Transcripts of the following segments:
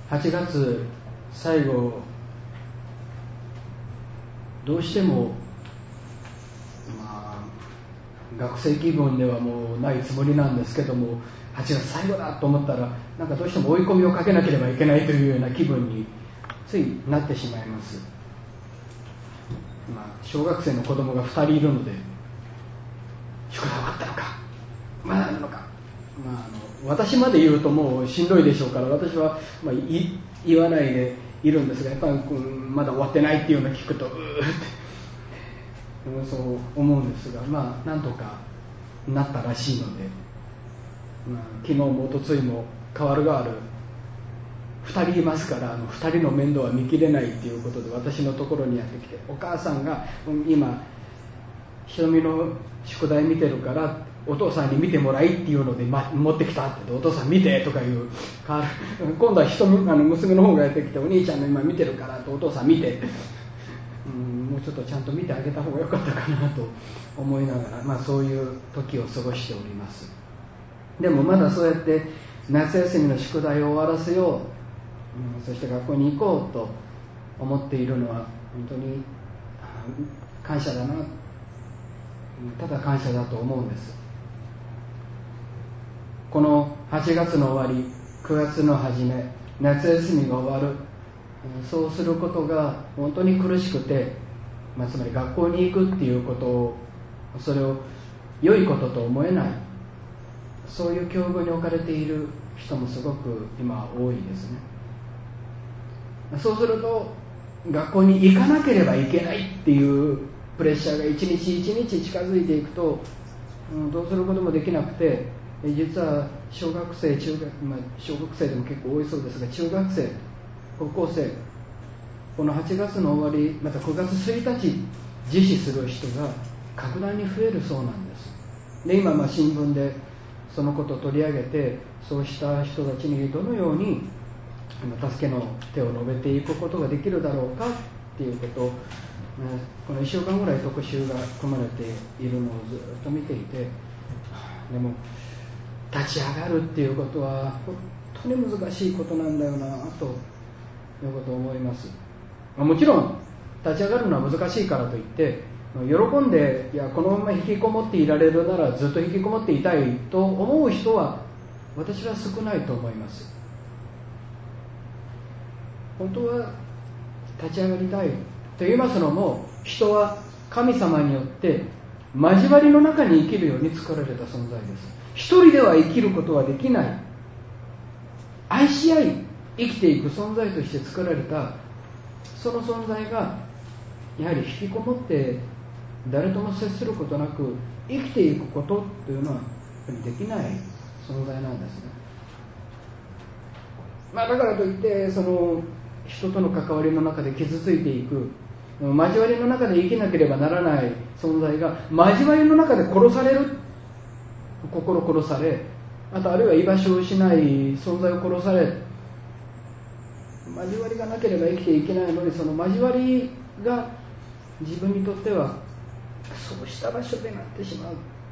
8月最後どうしても、学生気分ではもうないつもりなんですけども、8月最後だと思ったらなんかどうしても追い込みをかけなければいけないというような気分についなってしまいます。小学生の子供が2人いるので、宿題終わったのかまだあるのか、私まで言うともうしんどいでしょうから、私は言わないでいるんですが、やっぱりまだ終わってないっていうのを聞くとそう思うんですが、なんとかなったらしいので、昨日も一昨日も代わる2人いますから、2人の面倒は見きれないということで私のところにやってきて、お母さんが今ひとみの宿題見てるからお父さんに見てもらいっていうので、持ってきたって、お父さん見てとかいう今度は娘の方がやってきて、お兄ちゃんの今見てるからと、お父さん見てもうちょっとちゃんと見てあげた方が良かったかなと思いながら、そういう時を過ごしております。でもまだそうやって夏休みの宿題を終わらせよう、そして学校に行こうと思っているのは本当に感謝だな、ただ感謝だと思うんです。この8月の終わり、9月の初め、夏休みが終わる、そうすることが本当に苦しくて、つまり学校に行くっていうことを、それを良いことと思えない、そういう境遇に置かれている人もすごく今多いですね。そうすると学校に行かなければいけないっていうプレッシャーが一日一日近づいていくと、どうすることもできなくて、実は小学生、小学生でも結構多いそうですが、中学生、高校生、この8月の終わり、また9月1日自死する人が格段に増えるそうなんです。で、今新聞でそのことを取り上げて、そうした人たちにどのように助けの手を述べていくことができるだろうかっていうことを、この1週間ぐらい特集が組まれているのをずっと見ていて、でも立ち上がるっていうことは本当に難しいことなんだよなということを思います。もちろん立ち上がるのは難しいからといって喜んで、いやこのまま引きこもっていられるならずっと引きこもっていたいと思う人は私は少ないと思います。本当は立ち上がりたいと言いますのも、人は神様によって交わりの中に生きるように作られた存在です。一人では生きることはできない、愛し合い生きていく存在として作られたその存在が、やはり引きこもって誰とも接することなく生きていくことというのはできない存在なんですね。だからといってその人との関わりの中で傷ついていく、交わりの中で生きなければならない存在が交わりの中で殺される、心殺され、あるいは居場所を失い存在を殺され、交わりがなければ生きていけないのに、その交わりが自分にとってはそうした場所でなってしまう。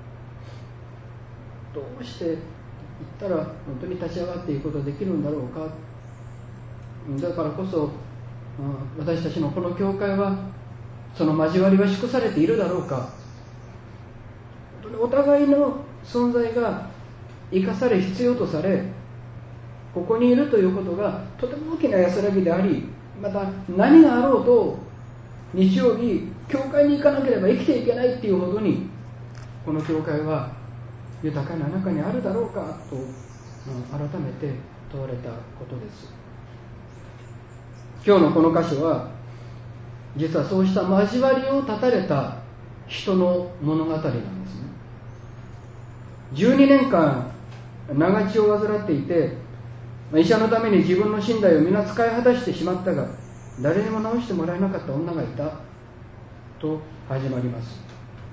どうしていったら本当に立ち上がっていくことができるんだろうか。だからこそ私たちのこの教会はその交わりは祝されているだろうか。お互いの存在が生かされ必要とされ、ここにいるということがとても大きな安らぎであり、また何があろうと日曜日教会に行かなければ生きていけないっていうほどにこの教会は豊かな中にあるだろうかと改めて問われたことです。今日のこの箇所は実はそうした交わりを断たれた人の物語なんですね。12年間長血を患っていて、医者のために自分の身代を皆使い果たしてしまったが誰にも治してもらえなかった女がいたと始まります。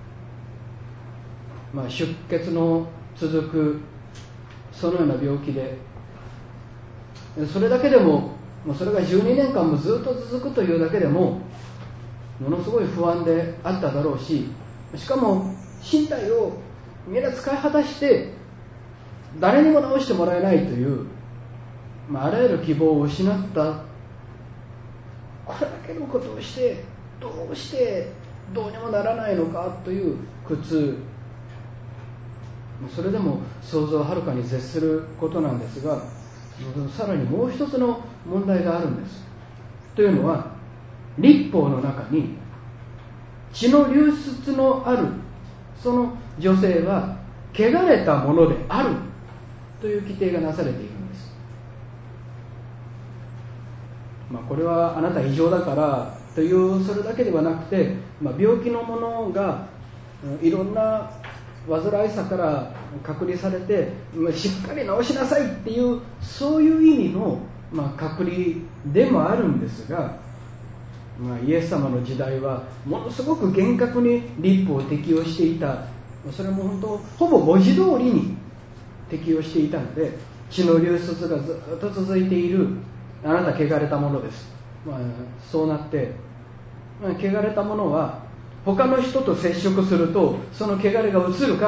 出血の続くそのような病気で、それだけでもそれが12年間もずっと続くというだけでもものすごい不安であっただろうし、しかも身体を皆使い果たして誰にも治してもらえないという、 あらゆる希望を失ったこれだけのことをしてどうしてどうにもならないのかという苦痛、それでも想像をはるかに絶することなんですが、さらにもう一つの問題があるんです。というのは、律法の中に血の流出のあるその女性は汚れたものであるという規定がなされているんです。これはあなた異常だからというそれだけではなくて、病気のものがいろんな煩いさから隔離されてしっかり治しなさいっていうそういう意味の隔離でもあるんですが、イエス様の時代はものすごく厳格に律法を適用していた。それも本当ほぼ文字通りに適用していたので、血の流出がずっと続いている。あなた汚れたものです、そうなって、汚れたものは他の人と接触するとその汚れが移るから、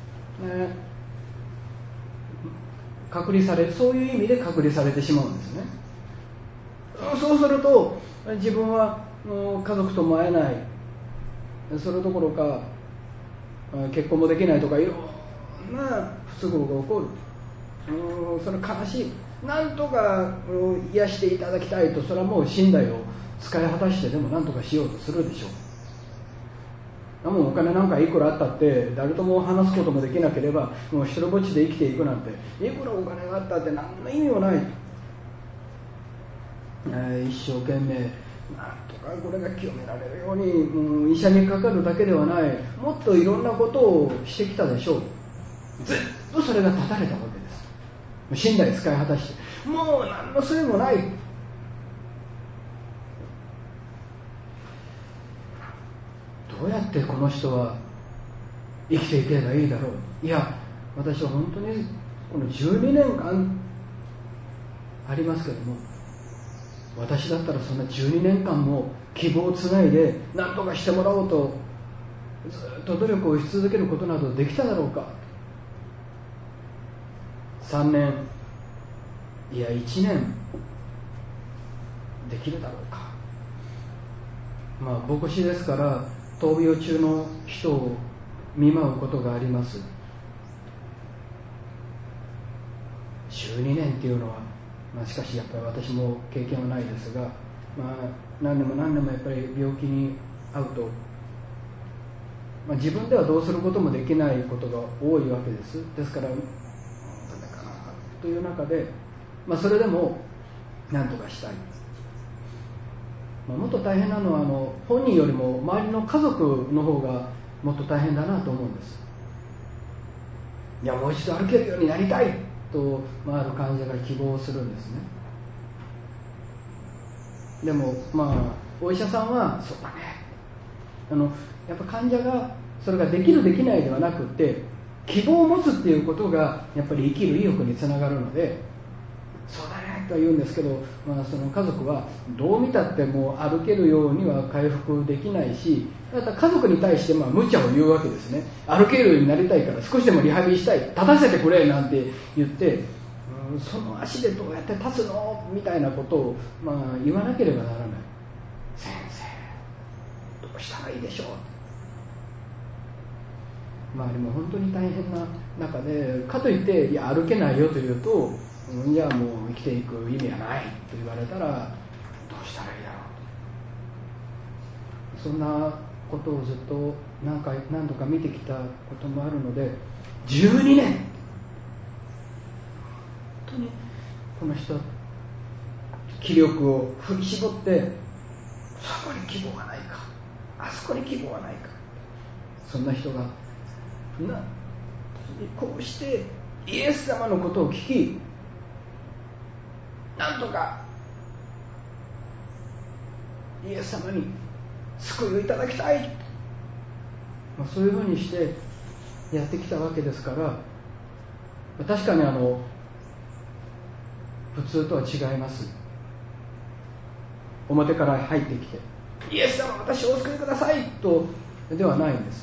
隔離され、そういう意味で隔離されてしまうんですね。そうすると自分は家族とも会えない、それどころか結婚もできないとかいろんな不都合が起こる。それ悲しい。なんとか癒していただきたいと、それはもう信頼を使い果たしてでも何とかしようとするでしょう。もうお金なんかいくらあったって誰とも話すこともできなければもう一人ぼっちで生きていくなんて、いくらお金があったって何の意味もない。一生懸命なんとかこれが清められるように、医者にかかるだけではない、もっといろんなことをしてきたでしょう。ずっとそれが断たれたわけです。信頼使い果たして、もう何のせいもない。どうやってこの人は生きていけばいいだろう。いや、私は本当にこの12年間ありますけども、私だったらそんな12年間も希望をつないで何とかしてもらおうとずっと努力をし続けることなどできただろうか。3年いや1年できるだろうか。牧師ですから闘病中の人を見舞うことがあります。12年っていうのは、しかしやっぱり私も経験はないですが、何年も何年もやっぱり病気に遭うと、自分ではどうすることもできないことが多いわけです。ですからという中で、それでも何とかしたい。もっと大変なのは本人よりも周りの家族の方がもっと大変だなと思うんです。いや、もう一度歩けるようになりたいと、ある患者が希望するんですね。でもお医者さんはそうだね、やっぱ患者がそれができるできないではなくて、希望を持つっていうことがやっぱり生きる意欲につながるので、そうだねとは言うんですけど、その家族はどう見たってもう歩けるようには回復できないし、また家族に対して無茶を言うわけですね。歩けるようになりたいから少しでもリハビリしたい、立たせてくれなんて言って、その足でどうやって立つのみたいなことを、言わなければならない。先生どうしたらいいでしょう。でも本当に大変な中で、かといっていや歩けないよというと、じゃあもう生きていく意味はないと言われたらどうしたらいいだろう。そんなことをずっと何度か見てきたこともあるので、12年本当にこの人気力を振り絞って、そこに希望がないか、あそこに希望がないか。そんな人がこうしてイエス様のことを聞き、なんとかイエス様に救いをいただきたい、そういうふうにしてやってきたわけですから、確かに普通とは違います。表から入ってきてイエス様私をお救いくださいとではないんです。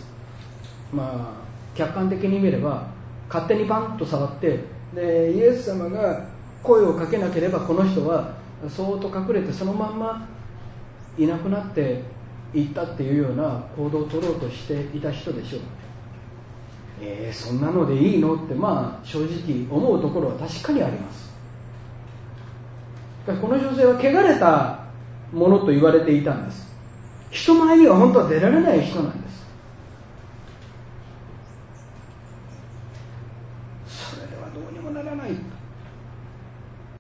客観的に見れば勝手にパンと触って、でイエス様が声をかけなければこの人はそーっと隠れてそのまんまいなくなっていったっていうような行動を取ろうとしていた人でしょう。そんなのでいいのって、正直思うところは確かにあります。この女性は汚れたものと言われていたんです。人前には本当は出られない人なんです。